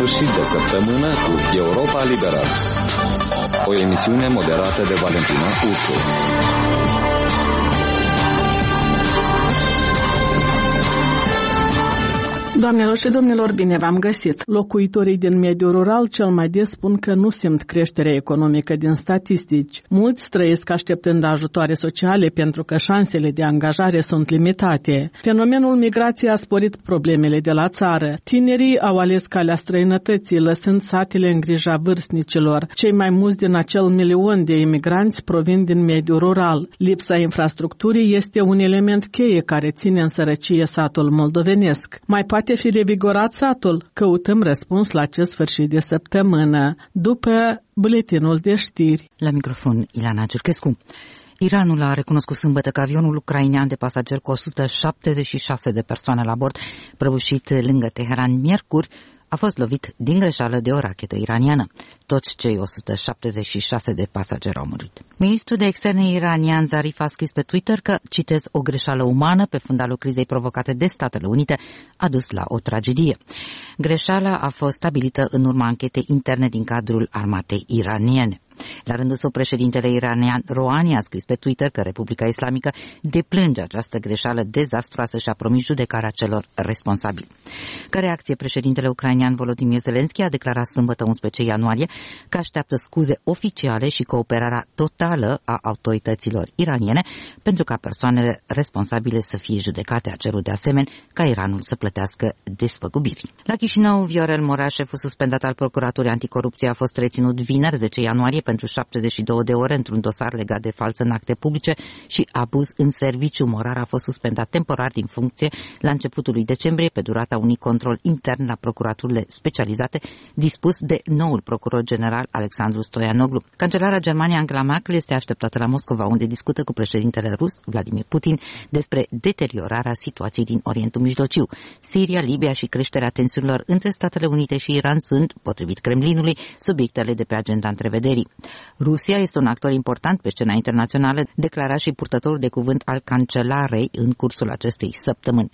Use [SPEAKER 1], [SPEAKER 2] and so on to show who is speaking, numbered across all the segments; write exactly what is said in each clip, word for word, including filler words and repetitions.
[SPEAKER 1] sfârșit de săptămână cu Europa Liberă, o emisiune moderată de Valentina Ursu.
[SPEAKER 2] Doamnelor și domnilor, bine v-am găsit! Locuitorii din mediul rural cel mai des spun că nu simt creșterea economică din statistici. Mulți trăiesc așteptând ajutoare sociale pentru că șansele de angajare sunt limitate. Fenomenul migrației a sporit problemele de la țară. Tinerii au ales calea străinătății, lăsând satele în grija vârstnicilor. Cei mai mulți din acel milion de imigranți provin din mediul rural. Lipsa infrastructurii este un element cheie care ține în sărăcie satul moldovenesc. Mai poate fi revigorat satul? Căutăm răspuns la acest sfârșit de săptămână, după buletinul de știri.
[SPEAKER 3] La microfon, Ileana Cerchescu. Iranul a recunoscut sâmbătă că avionul ucrainean de pasageri cu o sută șaptezeci și șase de persoane la bord, prăbușit lângă Teheran miercuri, a fost lovit din greșeală de o rachetă iraniană. Toți cei o sută șaptezeci și șase de pasageri au murit. Ministrul de externe iranian Zarif a scris pe Twitter că, citez, o greșeală umană pe fundalul crizei provocate de Statele Unite a dus la o tragedie. Greșeala a fost stabilită în urma anchetei interne din cadrul armatei iraniene. La rândul său, președintele iranian Rouhani a scris pe Twitter că Republica Islamică deplânge această greșeală dezastroasă și a promis judecarea celor responsabili. Ca reacție, președintele ucrainean Volodymyr Zelensky a declarat sâmbătă unsprezece ianuarie că așteaptă scuze oficiale și cooperarea totală a autorităților iraniene pentru ca persoanele responsabile să fie judecate. A cerut de asemenea ca Iranul să plătească despăgubiri. La Chișinău, Viorel Morea, șeful suspendat al Procuraturii Anticorupție, a fost reținut vineri, zece ianuarie, pentru șaptezeci și două de ore într-un dosar legat de falsă în acte publice și abuz în serviciu. Morar a fost suspendat temporar din funcție la începutul lui decembrie pe durata unui control intern la procuraturile specializate dispus de noul procuror general Alexandru Stoianoglu. Cancelara Germaniei Angela Merkel este așteptată la Moscova, unde discută cu președintele rus Vladimir Putin despre deteriorarea situației din Orientul Mijlociu. Siria, Libia și creșterea tensiunilor între Statele Unite și Iran sunt, potrivit Kremlinului, subiectele de pe agenda întrevederii. Rusia este un actor important pe scena internațională, declara și purtătorul de cuvânt al cancelarei în cursul acestei săptămâni.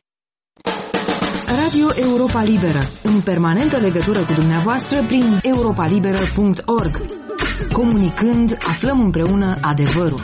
[SPEAKER 4] Radio Europa Liberă, în permanentă legătură cu dumneavoastră prin europa liberă punct org. Comunicând, aflăm împreună adevărul.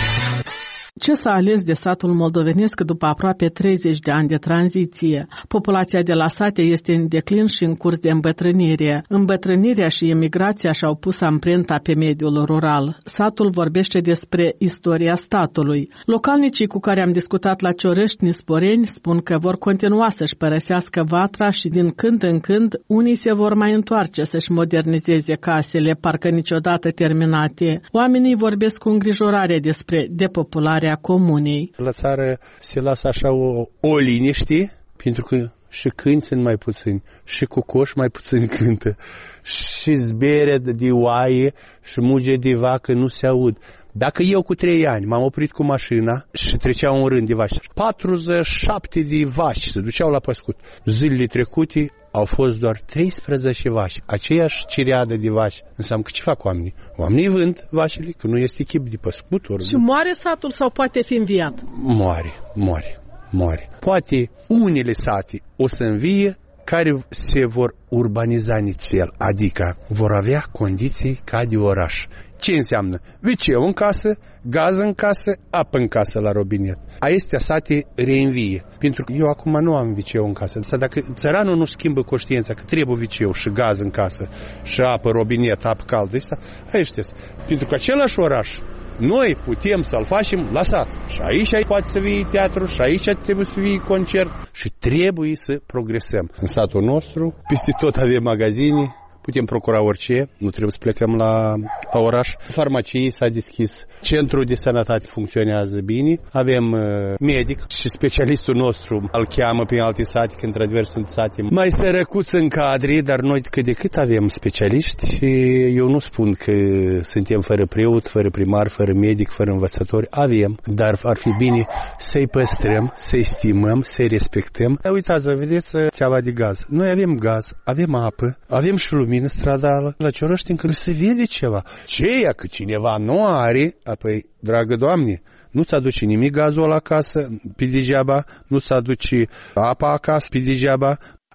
[SPEAKER 2] Ce s-a ales de satul moldovenesc după aproape treizeci de ani de tranziție? Populația de la sate este în declin și în curs de îmbătrânire. Îmbătrânirea și emigrația și-au pus amprenta pe mediul rural. Satul vorbește despre istoria statului. Localnicii cu care am discutat la Ciorăști, Nisporeni, spun că vor continua să-și părăsească vatra și din când în când unii se vor mai întoarce să-și modernizeze casele, parcă niciodată terminate. Oamenii vorbesc cu îngrijorare despre depopulare a comunei.
[SPEAKER 5] La țară se lasă așa o, o liniște, pentru că și câini sunt mai puțini, și cocoși mai puțin cântă, și zbere de oaie și muge de vacă nu se aud. Dacă eu cu trei ani m-am oprit cu mașina și trecea un rând de vaci, patruzeci și șapte de vaci se duceau la păscut. Zilele trecute au fost doar treisprezece vaci, aceeași cireadă de vaci. Înseamnă că ce fac oamenii? Oamenii vând vașile, că nu este chip de păscut. Ori...
[SPEAKER 2] Și moare satul sau poate fi înviat?
[SPEAKER 5] Moare, moare, moare. Poate unele sate o să învie care se vor urbaniza nițel, adică vor avea condiții ca de oraș. Ce înseamnă? Viceu în casă, gaz în casă, apă în casă la robinet. Acestea sate reînvie. Pentru că eu acum nu am viceu în casă. Dacă țăranul nu schimbă conștiința că trebuie viceu și gaz în casă și apă, robinet, apă caldă, asta, pentru că același oraș noi putem să-l facem la sat. Și aici poate să fie teatru, și aici trebuie să fie concert. Și trebuie să progresăm. În satul nostru, peste tot avem magazine, putem procura orice, nu trebuie să plecăm la, la oraș. Farmacie s-a deschis, centrul de sănătate funcționează bine, avem uh, medic și specialistul nostru îl cheamă pe alte sate, că într-adevăr sunt sate mai sărăcuți în cadre, dar noi cât de cât avem specialiști și eu nu spun că suntem fără preot, fără primar, fără medic, fără învățători, avem, dar ar fi bine să-i păstrăm, să-i stimăm, să-i respectăm. Uitați-vă, vedeți ceaba de gaz. Noi avem gaz, avem apă, avem și lumină stradală. La Ciorăști încă se vede ceva. Ceea că cineva nu are, apoi, dragă Doamne, nu-ți aduce nimic gazul la casă pe degeaba, nu-ți aduce apa acasă pe degeaba.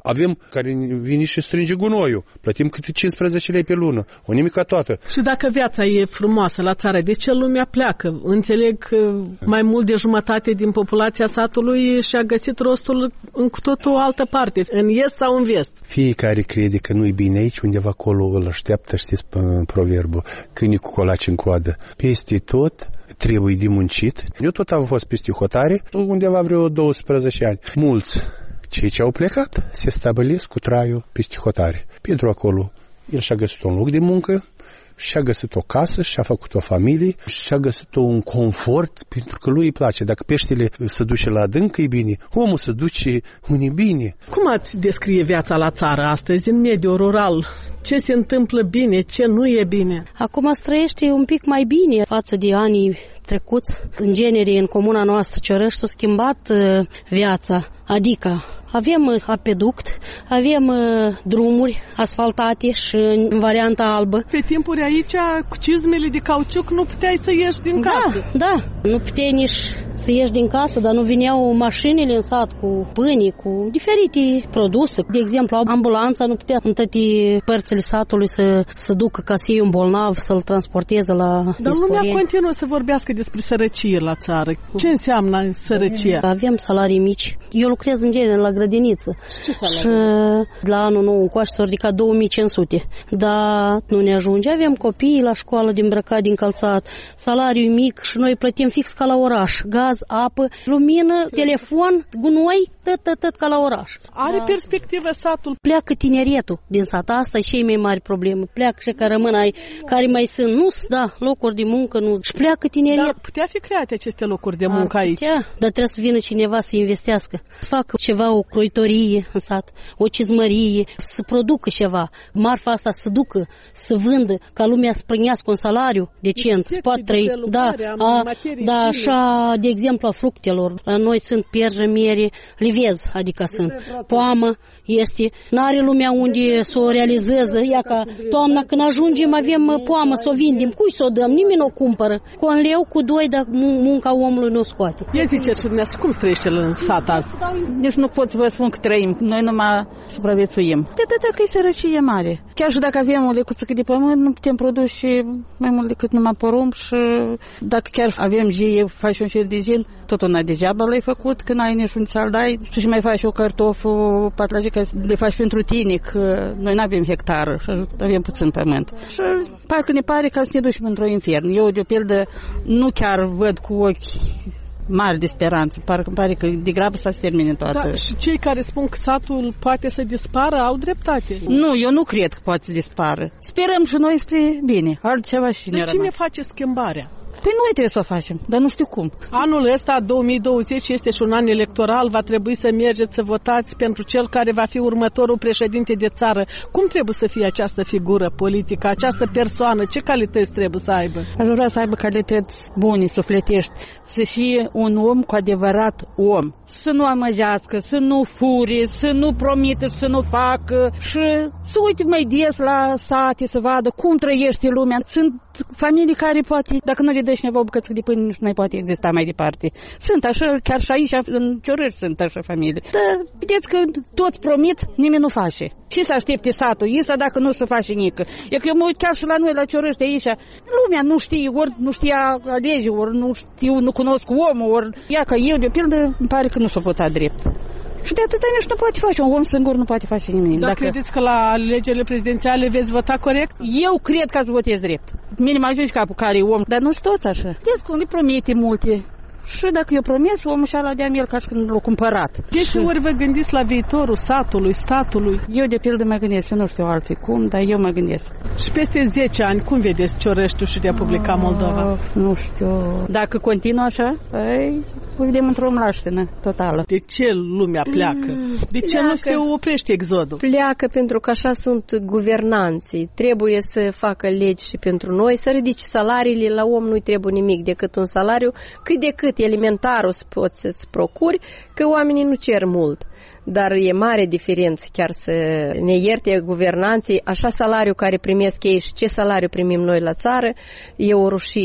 [SPEAKER 5] Avem care vine și strânge gunoiul. Plătim câte cincisprezece lei pe lună. O nimica toată.
[SPEAKER 2] Și dacă viața e frumoasă la țară, de ce lumea pleacă? Înțeleg că mai mult de jumătate din populația satului și-a găsit rostul în cu totul altă parte, în est sau în vest.
[SPEAKER 5] Fiecare crede că nu-i bine aici, undeva acolo îl așteaptă, știți proverbul, câinii cu colaci în coadă. Peste tot trebuie de muncit. Eu tot am fost peste hotare, undeva vreo douăsprezece ani. Mulți cei ce au plecat se stabilesc cu traiul peste hotare. Pentru acolo el și-a găsit un loc de muncă, și-a găsit o casă, și-a făcut o familie, și-a găsit un confort, pentru că lui îi place. Dacă peștele se duce la adânc, e bine. Omul se duce unde e bine.
[SPEAKER 2] Cum ați descrie viața la țară astăzi, în mediul rural? Ce se întâmplă bine, ce nu e bine?
[SPEAKER 6] Acum se trăiește un pic mai bine față de anii trecuți. În genere, în comuna noastră Ciorăș s-a schimbat uh, viața, adică avem uh, apeduct, avem uh, drumuri asfaltate și în varianta albă.
[SPEAKER 2] Pe timpuri aici, cu cizmele de cauciuc, nu puteai să ieși din
[SPEAKER 6] da,
[SPEAKER 2] casă.
[SPEAKER 6] Da, nu puteai nici să ieși din casă, dar nu vineau mașinile în sat cu pâini, cu diferite produse. De exemplu, ambulanța nu putea în toate părțile satului să, să ducă ca să iei un bolnav, să-l transporteze la
[SPEAKER 2] Dar
[SPEAKER 6] disporeni.
[SPEAKER 2] lumea continuă să vorbească despre sărăcie la țară. Ce înseamnă sărăcie?
[SPEAKER 6] Avem salarii mici. Eu lucrez în genere la grădiniță.
[SPEAKER 2] Și ce salarii?
[SPEAKER 6] Și la anul nou încoace s-a ridicat două mii cinci sute. Dar nu ne ajunge. Avem copii la școală, din îmbrăcat, din calțat, salariu mic și noi plătim fix ca la oraș. Gaz, apă, lumină, telefon, gunoi, tot, tot, tot ca la oraș.
[SPEAKER 2] Are
[SPEAKER 6] da.
[SPEAKER 2] perspectivă satul?
[SPEAKER 6] Pleacă tineretul din sat. Asta e cei mai mari probleme. Pleacă și care rămân ai, care mai sunt. Nu, da, locuri de muncă, nu. Și pleacă tineretul.
[SPEAKER 2] Dar putea fi create aceste locuri de muncă aici?
[SPEAKER 6] Putea, dar trebuie să vină cineva să investească. Să facă ceva, o croitorie în sat, o cizmărie, să producă ceva. Marfa asta să ducă, să vândă, ca lumea să prănească un salariu decent, să poată trăi. Da, a, da, așa, de exemplu, a fructelor. La noi sunt pierjă, miere, livez, adică sunt poamă, este. N-are lumea unde să o realizeze. Ia ca toamna, când ajungem, avem poamă să o vindem. Cui să o dăm? Nimeni nu o cumpără. Cu un leu, cu doi, dar munca omului nu o scoate.
[SPEAKER 2] Ia ziceți și dumneavoastră, cum trăiește în sat azi?
[SPEAKER 7] Nici nu pot să vă spun că trăim. Noi numai supraviețuim. De atâta că e sărăcie mare. Chiar și dacă avem o lecuță de pământ, nu putem produce mai mult decât numai porumb și dacă chiar avem jie, faci un fel de gin, tot una degeaba l-ai făcut, că n-ai niciun țaldai și mai faci o cartof, o patlaje, că le faci pentru tine, că noi nu avem hectară și avem puțin pământ. Și parcă ne pare ca să ne ducem într-o infern. Eu, de pildă, nu chiar văd cu ochi mari de speranță. Parcă îmi pare că de grabă să se termine toată.
[SPEAKER 2] Da, și cei care spun că satul poate să dispară au dreptate.
[SPEAKER 7] Nu, eu nu cred că poate să dispară. Sperăm și noi spre bine. Altceva și
[SPEAKER 2] de cine face schimbarea?
[SPEAKER 7] Păi noi trebuie să o facem, dar nu știu cum.
[SPEAKER 2] Anul ăsta, două mii douăzeci, este și un an electoral. Va trebui să mergeți să votați pentru cel care va fi următorul președinte de țară. Cum trebuie să fie această figură politică, această persoană? Ce calități trebuie să aibă?
[SPEAKER 7] Aș vrea să aibă calități bune, sufletești, să fie un om cu adevărat om. Să nu amăgească, să nu fure, să nu promită, să nu facă și să uite mai des la sate, să vadă cum trăiește lumea. Sunt familii care poate, dacă nu le dă cineva o bucățică de pâine, nu mai poate exista mai departe. Sunt așa, chiar și aici, în Ciorăș sunt așa familii. Dar vedeți că toți promit, nimeni nu face. Ce să aștepte satul? Isa dacă nu se face nică. E că eu mă uit chiar și la noi, la Ciorăș, de aici, lumea nu știe, ori nu știa alege, ori nu știu, nu cunosc omul, ori ia că eu, de pildă, îmi pare că nu s-a votat drept. Și de atâta nici nu poate face. Un om singur nu poate face nimic.
[SPEAKER 2] Dar dacă... credeți că la alegerile prezidențiale veți vota corect?
[SPEAKER 7] Eu cred că ați votez drept. Minim ajungi capul care e om, dar nu sunt toți așa. Vedeți cum le promite multe. Și dacă eu promis, omul și ala de-a el ca și când l-a cumpărat.
[SPEAKER 2] De ce ori vă gândiți la viitorul satului, statului?
[SPEAKER 7] Eu de pildă mă gândesc, eu nu știu alții cum, dar eu mă gândesc.
[SPEAKER 2] Și peste zece ani, cum vedeți Ciorăștiul și Republica Moldova?
[SPEAKER 7] Uh, nu știu. Dacă continuă așa, păi vedem într-o mlaștină totală.
[SPEAKER 2] De ce lumea pleacă? De ce
[SPEAKER 8] pleacă.
[SPEAKER 2] nu se oprește exodul?
[SPEAKER 8] Pleacă pentru că așa sunt guvernanții. Trebuie să facă legi și pentru noi, să ridice salariile. La om nu-i trebuie nimic decât un salariu, cât de cât elementarul să poți să-ți procuri, că oamenii nu cer mult. Dar e mare diferență, chiar să ne ierte guvernanții, așa salariu care primesc ei și ce salariu primim noi la țară, e o rușine.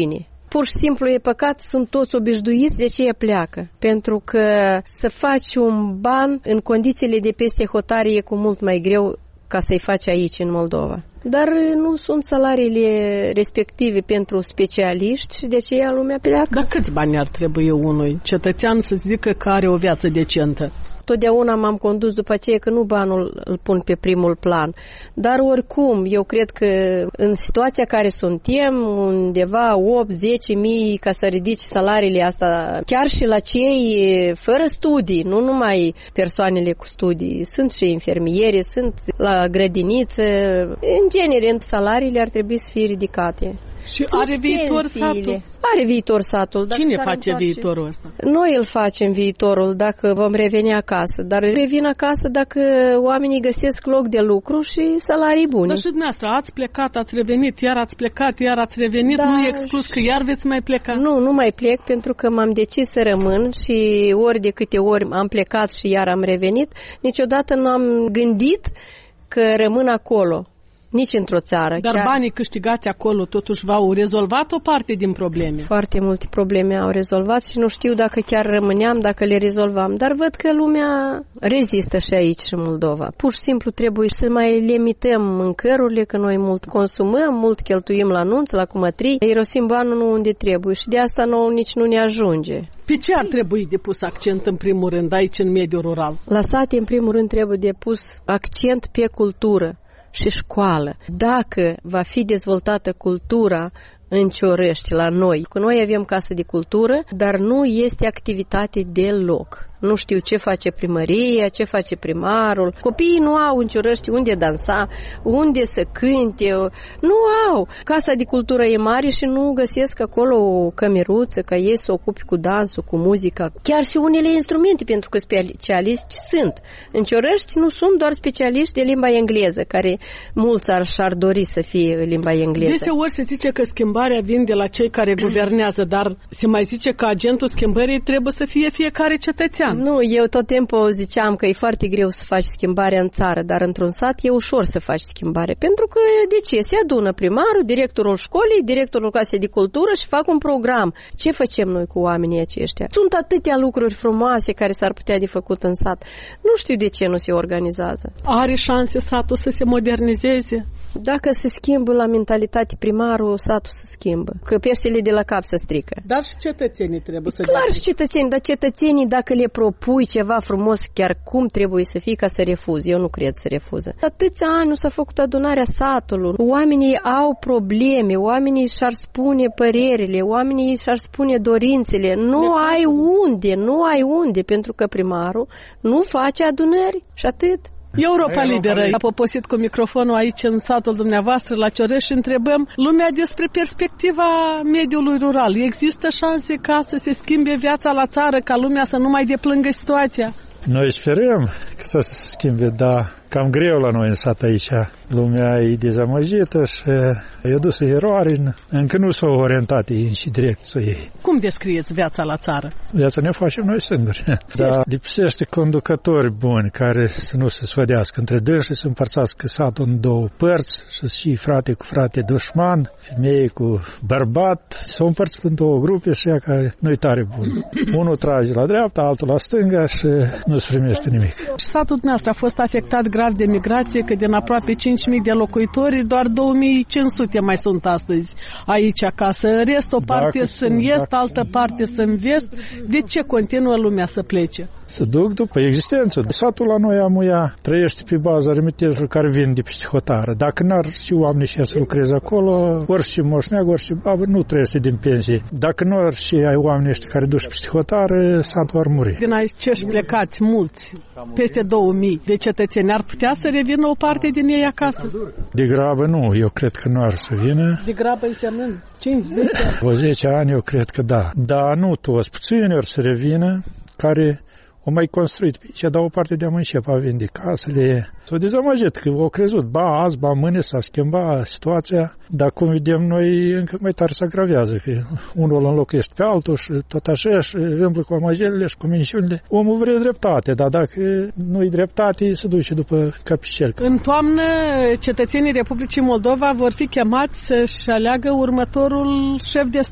[SPEAKER 8] Pur și simplu e păcat, sunt toți obișnuiți, de ce e pleacă? Pentru că să faci un ban în condițiile de peste hotare e cu mult mai greu ca să-i faci aici, în Moldova. Dar nu sunt salariile respective pentru specialiști și de aceea lumea pleacă.
[SPEAKER 2] Dar câți bani ar trebui unui cetățean să zică că are o viață decentă?
[SPEAKER 8] Totdeauna m-am condus după aceea că nu banul îl pun pe primul plan. Dar oricum, eu cred că în situația care suntem, undeva opt zece mii ca să ridici salariile astea, chiar și la cei fără studii, nu numai persoanele cu studii, sunt și infermiere, sunt la grădiniță. În genere, salariile ar trebui să fie ridicate.
[SPEAKER 2] Și are viitor satul?
[SPEAKER 8] Are viitor satul.
[SPEAKER 2] Cine face viitorul ăsta?
[SPEAKER 8] Noi îl facem viitorul dacă vom reveni acasă. Dar revin acasă dacă oamenii găsesc loc de lucru și salarii bune.
[SPEAKER 2] Dar și dumneavoastră, ați plecat, ați revenit, iar ați plecat, iar ați revenit, da, nu e exclus că iar veți mai pleca?
[SPEAKER 8] Nu, nu mai plec pentru că m-am decis să rămân și ori de câte ori am plecat și iar am revenit, niciodată nu am gândit că rămân acolo. Nici într-o țară.
[SPEAKER 2] Dar
[SPEAKER 8] chiar...
[SPEAKER 2] banii câștigați acolo totuși v-au rezolvat o parte din probleme?
[SPEAKER 8] Foarte multe probleme au rezolvat și nu știu dacă chiar rămâneam, dacă le rezolvam. Dar văd că lumea rezistă și aici în Moldova. Pur și simplu trebuie să mai limităm mâncărurile, că noi mult consumăm, mult cheltuim la nunți, la cumătrii, irosim banul nu unde trebuie și de asta nouă nici nu ne ajunge.
[SPEAKER 2] Pe ce ar trebui de pus accent în primul rând aici în mediul rural? La
[SPEAKER 8] sate în primul rând trebuie de pus accent pe cultură și școală. Dacă va fi dezvoltată cultura în Ciorești, la noi, că noi avem casă de cultură, dar nu este activitate deloc. Nu știu ce face primăria, ce face primarul. Copiii nu au în Ciorești unde dansa, unde să cânte. Nu au. Casa de cultură e mare și nu găsesc acolo o cămeruță ca ei să ocupi cu dansul, cu muzica. Chiar și unele instrumente, pentru că specialiști sunt. În Ciorești nu sunt doar specialiști de limba engleză, care mulți ar, și-ar dori să fie limba engleză.
[SPEAKER 2] Deseori se zice că schimbarea vine de la cei care guvernează, dar se mai zice că agentul schimbării trebuie să fie fiecare cetățean.
[SPEAKER 8] Nu, eu tot timpul ziceam că e foarte greu să faci schimbarea în țară, dar într-un sat e ușor să faci schimbare. Pentru că, de ce? Se adună primarul, directorul școlii, directorul casei de cultură și fac un program. Ce facem noi cu oamenii aceștia? Sunt atâtea lucruri frumoase care s-ar putea de făcut în sat. Nu știu de ce nu se organizează.
[SPEAKER 2] Are șanse satul să se modernizeze?
[SPEAKER 8] Dacă se schimbă la mentalitate primarul, satul se schimbă. Că peștele de la cap se strică.
[SPEAKER 2] Dar și cetățenii trebuie să...
[SPEAKER 8] Clar și cetățenii, dar cetățenii dacă le propui ceva frumos, chiar cum trebuie să fie ca să refuzi. Eu nu cred să refuză. Atâția ani nu s-a făcut adunarea satului. Oamenii au probleme, oamenii și-ar spune părerile, oamenii și-ar spune dorințele. Nu ai unde, nu ai unde, pentru că primarul nu face adunări și atât.
[SPEAKER 2] Europa Liberă a poposit cu microfonul aici în satul dumneavoastră la Ciorești și întrebăm lumea despre perspectiva mediului rural. Există șanse ca să se schimbe viața la țară, ca lumea să nu mai deplângă situația?
[SPEAKER 9] Noi sperăm că să se schimbe, dar cam greu la noi în sat aici. Lumea e dezamăgită și e dus în eroare, încă nu s-au orientat ei și direcția ei.
[SPEAKER 2] Cum descrieți viața la țară?
[SPEAKER 9] Viața ne facem noi singuri. Dar lipsește conducători buni care să nu se sfădească între dânsi, să împărțească satul în două părți, să și frate cu frate dușman, femeie cu bărbat, s-au împărțit în două grupe și ea că nu-i tare bun. Unul trage la dreapta, altul la stânga și nu se primește nimic.
[SPEAKER 2] Satul dumneavoastră a fost afectat grav de migrație, că din aproape cinci mii de locuitori, doar două mii cinci sute mai sunt astăzi aici acasă. În rest, o parte sunt în est, altă parte sunt în vest. De ce continuă lumea să plece?
[SPEAKER 9] Să duc după existență. Satul la noi amuia trăiește pe baza remitezilor care vin de peste hotară. Dacă n-ar și oamenii și să lucreze acolo, orice moșneagă, orice babă, nu trăiește din pensie. Dacă nu ar și ai oamenii ăștia care duc peste hotară, satul ar muri.
[SPEAKER 2] Din aici plecați mulți, peste două mii de cetățeni, ar putea să revină o parte din ei acasă?
[SPEAKER 9] De grabă nu, eu cred că nu ar să vină.
[SPEAKER 2] De grabă însemnând cinci zece ani?
[SPEAKER 9] O zece ani eu cred că da. Dar nu toți, puțini ori să revină, care au mai construit pe aici, dar o parte de-a începe a vinde casele. S-au dezamăgit că au crezut, ba azi, ba mâine s-a schimbat situația, dar cum vedem noi, încă mai tare se agravează, că unul îl înlocuiește pe altul și tot așa și îmblă cu amăgelile și cu mențiunile. Omul vrea dreptate, dar dacă nu-i dreptate, se duce după capicel.
[SPEAKER 2] În toamnă, cetățenii Republicii Moldova vor fi chemați să-și aleagă următorul șef de stat.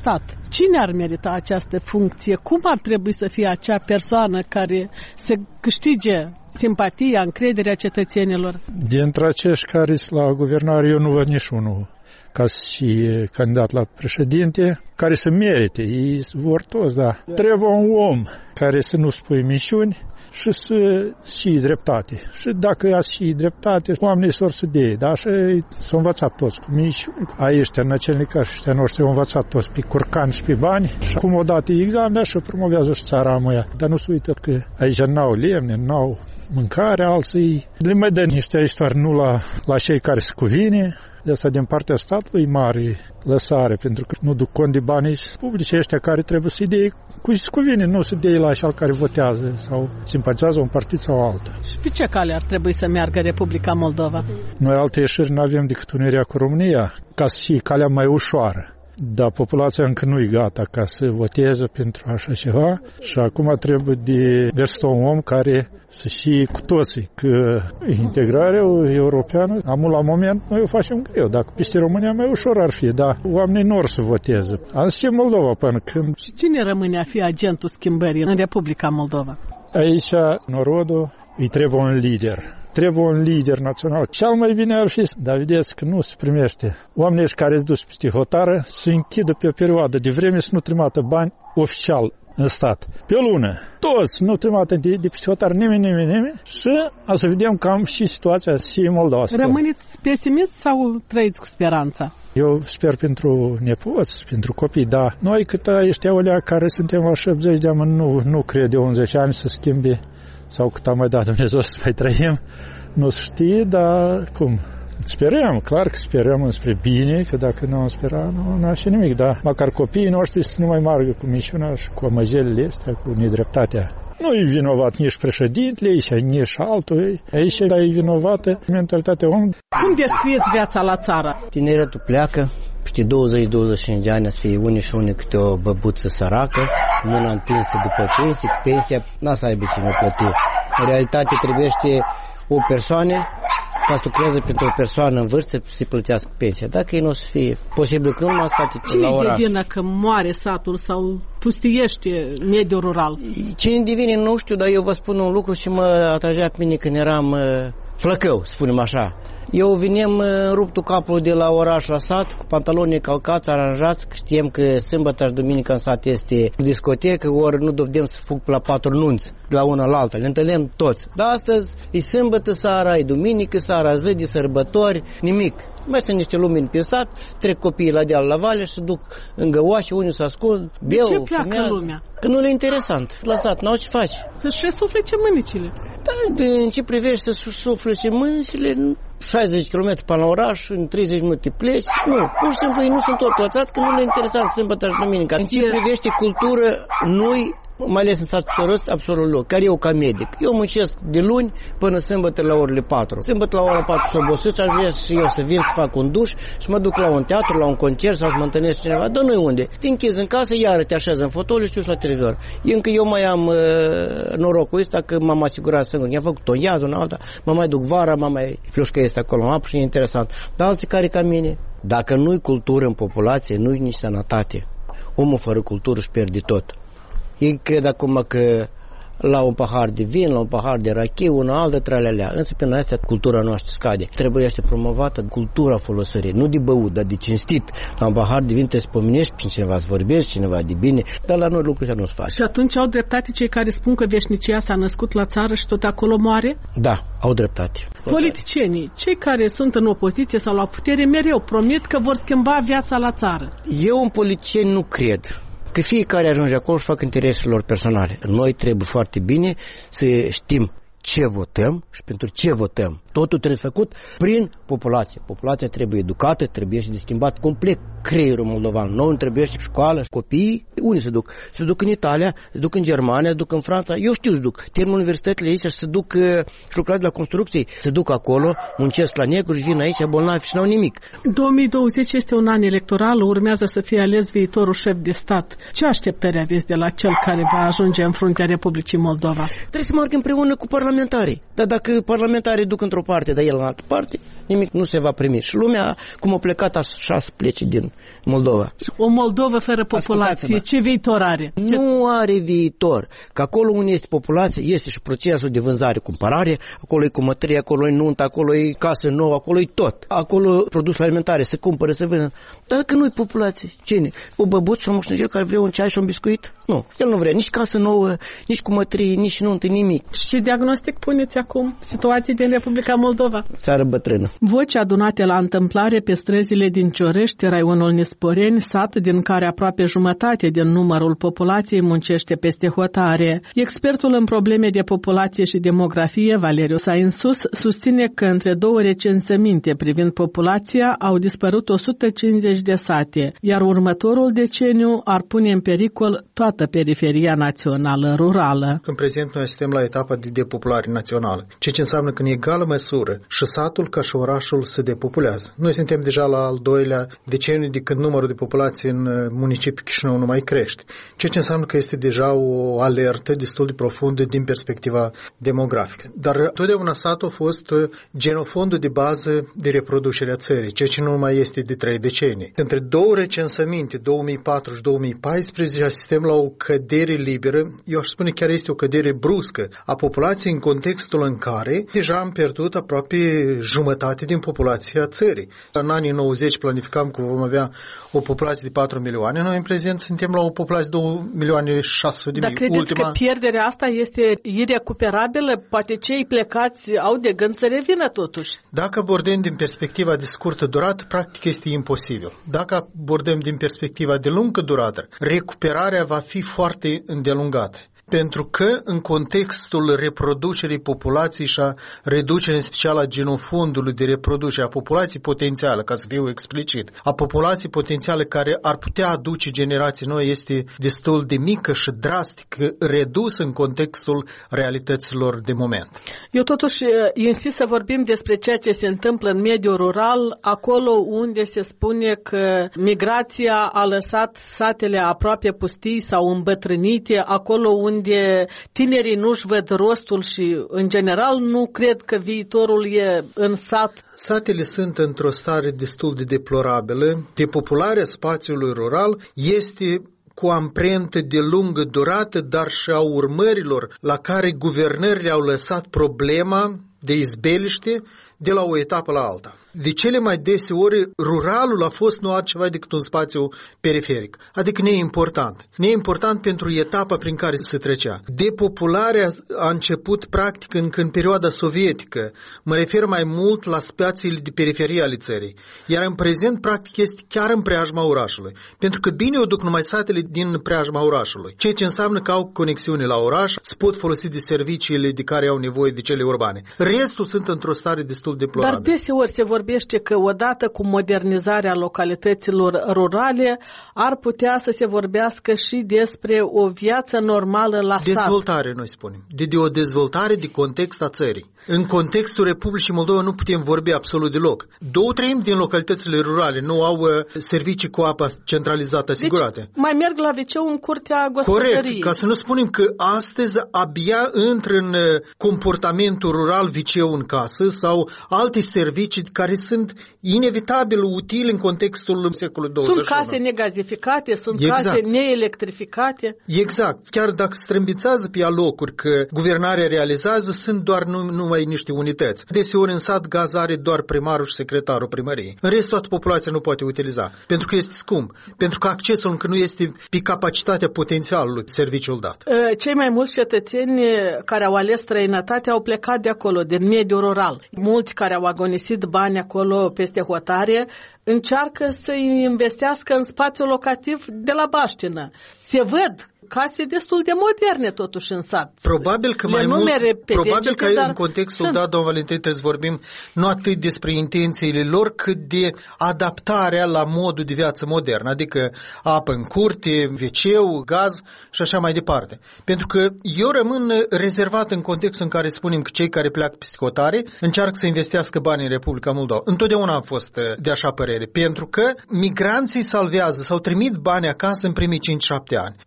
[SPEAKER 2] Cine ar merita această funcție? Cum ar trebui să fie acea persoană care să câștige simpatia, încrederea cetățenilor?
[SPEAKER 9] Dintre acești care sunt la guvernare, eu nu văd niciunul ca și candidat la președinte, care să merite. Ei vor toți, da. Trebuie un om care să nu spui minciuni și să și dreptate. Și dacă ați și dreptate, oamenii s-or să dea, da? Și s-au învățat toți cu minciuni. Aici, năcelnicași ăștia noștri, au învățat toți pe curcani și pe bani. Și acum o dată examen și promovează și țara amuia. Dar nu se uită că aici n-au lemne, n-au mâncare, alții le mai dă niște ajutoare nu la, la cei care se cuvine. De asta din partea statului mare lăsare, pentru că nu duc cont de banii publice ăștia care trebuie să-i dea cu se cuvine, nu să dea la așa care votează sau simpatizează un partid sau altul.
[SPEAKER 2] Și pe ce cale ar trebui să meargă Republica Moldova?
[SPEAKER 9] Noi alte ieșiri nu avem decât unirea cu România, ca să fie calea mai ușoară. Dar populația încă nu e gata ca să voteze pentru așa ceva și acum trebuie de găsit un om care să știe cu toții că integrarea europeană, amul la moment, noi o facem greu. Dacă peste România mai ușor ar fi, dar oamenii nu or să voteze. Am zis Moldova până când...
[SPEAKER 2] Și cine rămâne a fi agentul schimbării în Republica Moldova?
[SPEAKER 9] Aici, norodul, îi trebuie un lider. Trebuie un lider național. Cel mai bine ar fi, dar vedeți că nu se primește. Oamenii care sunt dus peste hotară se închidă pe o perioadă de vreme să nu trimată bani oficial în stat. Pe o lună. Toți nu trimată de, de peste hotară nimeni, nimeni, nimeni și a să vedem cam și situația și Moldova.
[SPEAKER 2] Rămâneți pesimist sau trăiți cu speranța?
[SPEAKER 9] Eu sper pentru nepoți, pentru copii, dar noi cât ăștia olea care suntem la șaptezeci de ani, nu, nu cred eu în zece ani să schimbe sau cât am mai dat Dumnezeu să mai trăim, nu se știe, dar cum? Sperăm, clar că sperăm înspre bine, că dacă nu am sperat, nu, nu așa nimic, dar măcar copiii noștri să nu mai margă cu minciuna și cu amăjelile astea, cu nedreptatea. Nu e vinovat nici președintele aici, nici altul. Aici e vinovată mentalitatea omului.
[SPEAKER 2] Cum descrieți viața la țară?
[SPEAKER 10] Tineretul pleacă, peste douăzeci douăzeci și cinci de ani să fie unii și unii câte o băbuță săracă, mâna întinsă după pensie, că pensia n-a să aibă cine plăti. În realitate trebuiește o persoană ca să lucreze pentru o persoană în vârstă să-i plătească pensia. Dacă ei nu o să fie posibil că nu numai state la oraș.
[SPEAKER 2] Cine e de vină că moare satul sau pustiește mediul rural?
[SPEAKER 10] Cine de vină nu știu, dar eu vă spun un lucru și mă atragea pe mine când eram uh, flăcău, spunem așa. Eu venim ruptul capul de la oraș la sat, cu pantaloni calcați, aranjați, că știm că sâmbătă și duminică în sat este discotecă, ori nu dovedem să fug la patru nunți, de la una la alta, le întâlnim toți. Dar astăzi e sâmbătă seara, e duminică seara, zi de sărbători, nimic. Mai sunt niște lumini pe sat, trec copiii la deal la vale și se duc în găoașe, unii se ascund, beau,
[SPEAKER 2] de ce pleacă
[SPEAKER 10] fumează.
[SPEAKER 2] Lumea?
[SPEAKER 10] Că nu le interesant. La sat, n-au ce faci.
[SPEAKER 2] Să-și resuflece mânicile.
[SPEAKER 10] Dar în ce privește să-și suflece mânicile, șaizeci de kilometri până la oraș, în treizeci de minute pleci. Nu, pur și simplu ei nu sunt orclățați că nu le interesează sâmbătă și duminica. În ce privește cultură, noi, mai ales în satul Ciorăst, absolut loc, care eu ca medic. Eu muncesc de luni până sâmbătă la orele patru. Sâmbătă la ora patru s-o obosit și aș vrea și eu să vin să fac un duș și mă duc la un teatru, la un concert sau să mă întâlnesc cineva. Dar noi unde? Te închizi în casă, iară te așezi în fotoliu și tu la televizor. Încă eu mai am uh, norocul ăsta că m-am asigurat singur. I-am făcut o iază, una alta, mă mai duc vara, mă mai flușcă este acolo, mă apă și e interesant. Dar alții care ca mine, dacă nu-i cultură în populație, nu-i nici sănătate. Omul fără cultură își pierde tot. Ei cred acum că la un pahar de vin, la un pahar de rachiu, una altă, tralelea. Însă prin astea cultura noastră scade. Trebuie să promovată cultura folosirii, nu de băut, dar de cinstit. La un pahar de vin trebuie să pomenești prin cineva, să vorbești, cineva de bine, dar la noi lucrurile nu se fac.
[SPEAKER 2] Și atunci au dreptate cei care spun că veșnicia s-a născut la țară și tot acolo moare?
[SPEAKER 10] Da, au dreptate.
[SPEAKER 2] Politicienii, cei care sunt în opoziție sau la putere, mereu promit că vor schimba viața la țară.
[SPEAKER 10] Eu în politicieni nu cred. Că fiecare ajunge acolo și fac interesele lor personale. Noi trebuie foarte bine să știm ce votăm și pentru ce votăm. Totul trebuie făcut prin populație. Populația trebuie educată, trebuie și de schimbat complet creierul moldovan. Noi îmi trebuie și școală, copiii, unde se duc? Se duc în Italia, se duc în Germania, se duc în Franța, eu știu se duc. Termin universitățile aici și se duc și lucrează la construcții, se duc acolo, muncesc la negru și vin aici bolnavi și n-au nimic.
[SPEAKER 2] două mii douăzeci este un an electoral, urmează să fie ales viitorul șef de stat. Ce așteptări aveți de la cel care va ajunge în fruntea Republicii Moldova?
[SPEAKER 10] Trebuie să meargă împreună cu parlamentarii. Dar dacă parlamentarii duc într-o parte, dar el în altă parte, nimic nu se va primi. Și lumea, cum a plecat, așa să plece din Moldova.
[SPEAKER 2] O Moldovă fără populație, ce viitor are?
[SPEAKER 10] Nu are viitor. Că acolo unde este populație, este și procesul de vânzare-cumpărare, acolo e cumătărie, acolo e nuntă, acolo e casă nouă, acolo e tot. Acolo produsul alimentare se cumpără, se vândă. Dar dacă nu e populație, cine? O băbuț și un moștenel care vrea un ceai și un biscuit? Nu, el nu vrea nici casă nouă, nici cumătărie, nici nuntă, nimic.
[SPEAKER 2] Și ce diagnostic puneți acum situații din Republica Moldova?
[SPEAKER 10] Țară bătrână.
[SPEAKER 2] Voci adunate la întâmplare pe străzile din Ciorești, raionul Nisporeni, sat din care aproape jumătate din numărul populației muncește peste hotare. Expertul în probleme de populație și demografie, Valeriu Sainsus, susține că între două recensăminte privind populația au dispărut o sută cincizeci de sate, iar următorul deceniu ar pune în pericol toată periferia națională rurală.
[SPEAKER 11] În prezent noi suntem la etapa de depopulare națională, ceea ce înseamnă că în egală măsură și satul ca și orașul se depopulează. Noi suntem deja la al doilea deceniu de când numărul de populație în municipiul Chișinău nu mai crește, ceea ce înseamnă că este deja o alertă destul de profundă din perspectiva demografică. Dar totdeauna satul a fost genofondul de bază de reproducere a țării, ceea ce nu mai este de trei decenii. Între două recensăminte, două mii patru și două mii paisprezece, asistăm la o cădere liberă, eu aș spune chiar este o cădere bruscă a populației în contextul în care deja am pierdut aproape jumătate din populația țării. În anii nouăzeci planificam că vom avea o populație de patru milioane, noi în prezent suntem la o populație de două milioane șase sute de mii.
[SPEAKER 2] Dar credeți Ultima... că pierderea asta este irecuperabilă? Poate cei plecați au de gând să revină totuși.
[SPEAKER 11] Dacă abordăm din perspectiva de scurtă durată, practic este imposibil. Dacă abordăm din perspectiva de lungă durată, recuperarea va fi foarte îndelungată. Pentru că în contextul reproducerii populației și a reducerii în special a genofondului de reproducere a populației potențiale, ca să fiu explicit, a populației potențiale care ar putea aduce generații noi este destul de mică și drastic redusă în contextul realităților de moment.
[SPEAKER 2] Eu totuși insist să vorbim despre ceea ce se întâmplă în mediul rural, acolo unde se spune că migrația a lăsat satele aproape pustii sau îmbătrânite, acolo unde unde tinerii nu-și văd rostul și, în general, nu cred că viitorul e în sat.
[SPEAKER 11] Satele sunt într-o stare destul de deplorabilă. Depopularea spațiului rural este cu amprentă de lungă durată, dar și a urmărilor la care guvernările au lăsat problema de izbeliște de la o etapă la alta. De cele mai dese ori, ruralul a fost nu altceva decât un spațiu periferic, adică neimportant. Neimportant pentru etapa prin care se trecea. Depopularea a început practic încă în perioada sovietică. Mă refer mai mult la spațiile de periferie ale țării. Iar în prezent, practic, este chiar în preajma orașului. Pentru că bine o duc numai satele din preajma orașului. Ceea ce înseamnă că au conexiune la oraș, se pot folosi de serviciile de care au nevoie de cele urbane. Restul sunt într-o stare destul de deplorabilă.
[SPEAKER 2] Dar deseori se vorbește că odată cu modernizarea localităților rurale ar putea să se vorbească și despre o viață normală la sat.
[SPEAKER 11] Dezvoltare, noi spunem. De, de o dezvoltare de context a țării. În contextul Republicii Moldova nu putem vorbi absolut deloc. Două treimi din localitățile rurale nu au uh, servicii cu apă centralizată asigurate.
[SPEAKER 2] Deci mai merg la veceu în curtea gospodăriei.
[SPEAKER 11] Corect, ca să nu spunem că astăzi abia intră în uh, comportamentul rural veceu în casă sau alte servicii care sunt inevitabil utile în contextul secolului douăzeci și unu.
[SPEAKER 2] Sunt case negazificate, sunt
[SPEAKER 11] exact.
[SPEAKER 2] Case neelectrificate.
[SPEAKER 11] Exact. Chiar dacă strâmbițează pe alocuri că guvernarea realizează, sunt doar nu, numai niște unități. Deseori în sat gaz are doar primarul și secretarul primăriei. În rest, toată populația nu poate utiliza. Pentru că este scump. Pentru că accesul încă nu este pe capacitatea potențialului serviciul dat.
[SPEAKER 2] Cei mai mulți cetățeni care au ales străinătate au plecat de acolo, din mediul rural. Mulți care au agonisit bani acolo peste hotare încearcă să investească în spațiul locativ de la baștină. Se văd case destul de moderne totuși în sat.
[SPEAKER 11] Probabil că
[SPEAKER 2] Le
[SPEAKER 11] mai mult, probabil că în contextul dat, domnul Valentin, trebuie să vorbim nu atât despre intențiile lor, cât de adaptarea la modul de viață modern, adică apă în curte, veceu, gaz și așa mai departe. Pentru că eu rămân rezervat în contextul în care spunem că cei care pleacă peste hotare încearcă să investească bani în Republica Moldova. Întotdeauna am fost de așa părere, pentru că migranții salvează sau trimit bani acasă în primii cinci șapte ani. De cele mai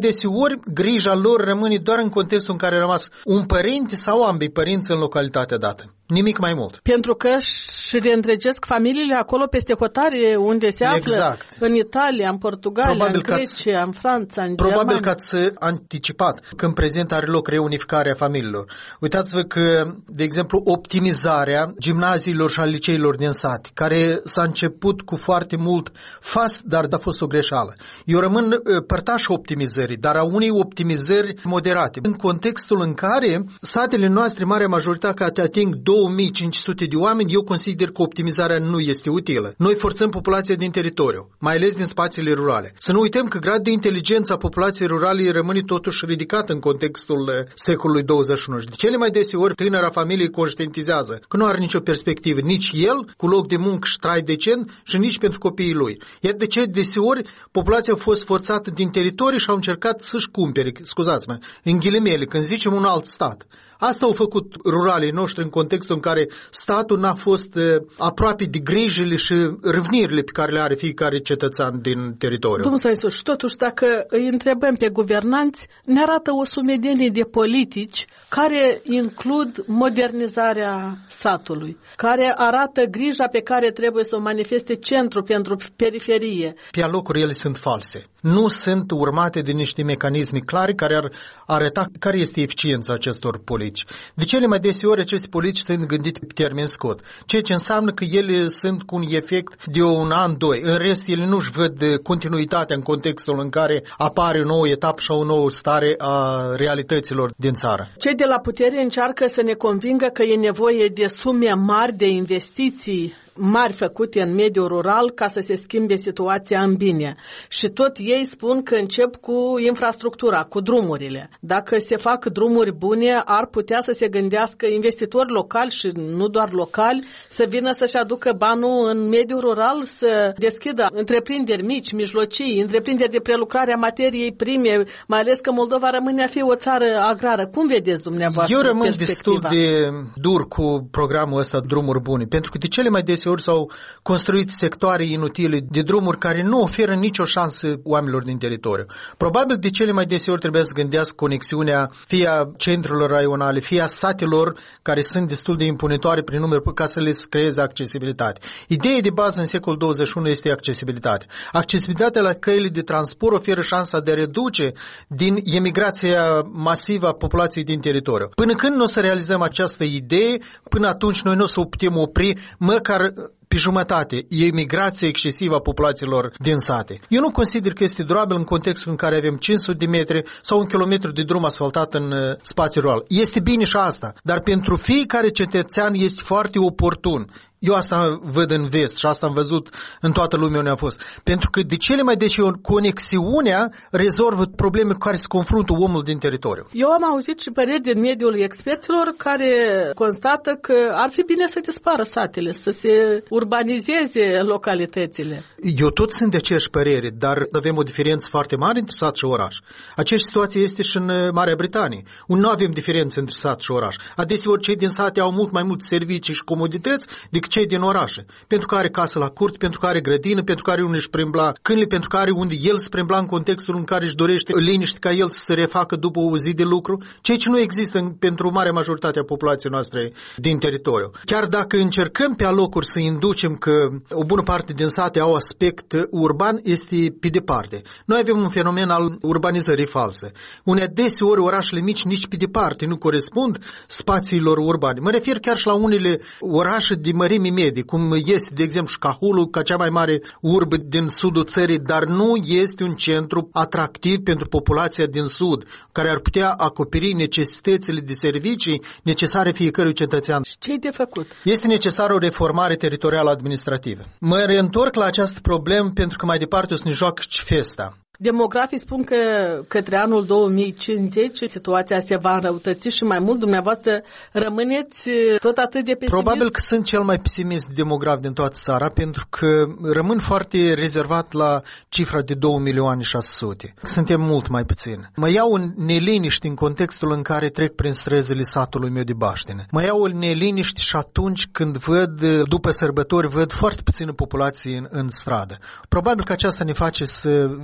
[SPEAKER 11] deseori grija lor rămâne doar în contextul în care a rămas un părinte sau ambii părinți în localitatea dată. Nimic mai mult.
[SPEAKER 2] Pentru că și reîntregesc familiile acolo peste hotare unde se află.
[SPEAKER 11] Exact.
[SPEAKER 2] În Italia, în Portugalia, probabil în Grecia, în Franța, în
[SPEAKER 11] Probabil
[SPEAKER 2] Germania.
[SPEAKER 11] că ați anticipat că în prezent are loc reunificarea familiilor. Uitați-vă că, de exemplu, optimizarea gimnaziilor și al liceilor din sat, care s-a început cu foarte mult fast, dar a fost o greșeală. Eu rămân părtaș optimizării, dar a unei optimizări moderate. În contextul în care satele noastre, marea majoritate, ating două mii cinci sute de oameni, eu consider că optimizarea nu este utilă. Noi forțăm populația din teritoriu, mai ales din spațiile rurale. Să nu uităm că gradul de inteligență a populației rurale rămâne totuși ridicat în contextul secolului douăzeci și unu. De cele mai deseori, tânăra familiei conștientizează că nu are nicio perspectivă, nici el, cu loc de muncă și trai decent, și nici pentru copiii lui. Iar de ce deseori populația a fost forțată din teritoriu și au încercat să-și cumpere, scuzați-mă, în ghilimele, când zicem un alt stat. Asta au făcut ruralii noștri în contextul în care statul n-a fost uh, aproape de grijile și râvnirile pe care le are fiecare cetățean din teritoriu.
[SPEAKER 2] Domnul Saisus, și totuși dacă îi întrebăm pe guvernanți, ne arată o sumedenie de politici care includ modernizarea satului, care arată grija pe care trebuie să o manifeste centru pentru periferie.
[SPEAKER 11] Pe alocuri ele sunt false. Nu sunt urmate de niște mecanisme clare care ar arăta care este eficiența acestor politici. De cele mai deseori aceste politici sunt gândite pe termen scurt, ceea ce înseamnă că ele sunt cu un efect de un an, doi. În rest, ele nu-și văd continuitatea în contextul în care apare o nouă etapă și o nouă stare a realităților din țară.
[SPEAKER 2] Cei de la putere încearcă să ne convingă că e nevoie de sume mari de investiții mari făcute în mediul rural ca să se schimbe situația în bine. Și tot ei spun că încep cu infrastructura, cu drumurile. Dacă se fac drumuri bune, ar putea să se gândească investitori locali și nu doar locali să vină să-și aducă banul în mediul rural, să deschidă întreprinderi mici, mijlocii, întreprinderi de prelucrare a materiei prime, mai ales că Moldova rămâne a fi o țară agrară. Cum vedeți dumneavoastră
[SPEAKER 11] Eu rămân
[SPEAKER 2] perspectiva?
[SPEAKER 11] destul de dur cu programul ăsta Drumuri Bune, pentru că de cele mai deseori s-au construit sectoare inutile de drumuri care nu oferă nicio șansă oamenilor din teritoriu. Probabil de cele mai deseori trebuie să gândească conexiunea fie a centrelor raionale, fie a satelor care sunt destul de impunitoare prin număr ca să le creeze accesibilitate. Ideea de bază în secolul douăzeci și unu este accesibilitate. Accesibilitatea la căile de transport oferă șansa de a reduce din emigrația masivă a populației din teritoriu. Până când nu o să realizăm această idee, până atunci noi nu o să o putem opri măcar pe jumătate, e migrația excesivă a populațiilor din sate. Eu nu consider că este durabil în contextul în care avem cinci sute de metri sau un kilometru de drum asfaltat în uh, spațiu rural. Este bine și asta, dar pentru fiecare cetățean este foarte oportun. Eu asta văd în vest și asta am văzut în toată lumea unde am fost. Pentru că de cele mai deseori conexiunea rezolvă probleme cu care se confruntă omul din teritoriu.
[SPEAKER 2] Eu am auzit și păreri din mediul experților care constată că ar fi bine să dispară satele, să se urbanizeze localitățile.
[SPEAKER 11] Eu tot sunt de aceeași părere, dar avem o diferență foarte mare între sat și oraș. Aceeași situație este și în Marea Britanie, unde nu avem diferență între sat și oraș. Adeseori cei din sate au mult mai multe servicii și comodități decât cei din orașe. Pentru că are casă la curt, pentru că are grădină, pentru că are unde își primbla câinile, pentru că are unde el se primbla în contextul în care își dorește liniște ca el să se refacă după o zi de lucru, ceea ce nu există în, pentru marea majoritate a populației noastre din teritoriu. Chiar dacă încercăm pe alocuri să inducem că o bună parte din sate au aspect urban, este pe departe. Noi avem un fenomen al urbanizării false. Unde deseori orașele mici nici pe departe nu corespund spațiilor urbane. Mă refer chiar și la unele orașe de mărime medii, cum este, de exemplu, Șcahulu, ca cea mai mare urbă din sudul țării, dar nu este un centru atractiv pentru populația din sud, care ar putea acoperi necesitățile de servicii necesare fiecărui cetățean.
[SPEAKER 2] Și ce-i de făcut?
[SPEAKER 11] Este necesară o reformare teritorială administrativă. Mă reîntorc la această problemă pentru că mai departe o să ne joacă și festa.
[SPEAKER 2] Demografii spun că către anul două mii cincizeci situația se va înrăutăți și mai mult dumneavoastră rămâneți tot atât de pesimist?
[SPEAKER 11] Probabil că sunt cel mai pesimist demograf din toată țara, pentru că rămân foarte rezervat la cifra de două milioane șase sute. Suntem mult mai puțini. Mă iau în neliniști în contextul în care trec prin străzile satului meu de baștină. Mă iau în neliniști și atunci când văd, după sărbători, văd foarte puțină populație în, în stradă. Probabil că aceasta ne face să devenim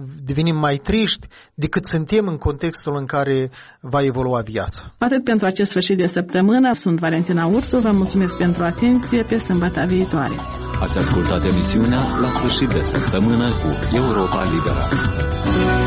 [SPEAKER 11] devenim mai triști decât suntem în contextul în care va evolua viața.
[SPEAKER 2] Atât pentru acest sfârșit de săptămână. Sunt Valentina Ursu, vă mulțumesc pentru atenție, pe sâmbătă viitoare.
[SPEAKER 1] Ați ascultat emisiunea La sfârșit de săptămână cu Europa Liberă.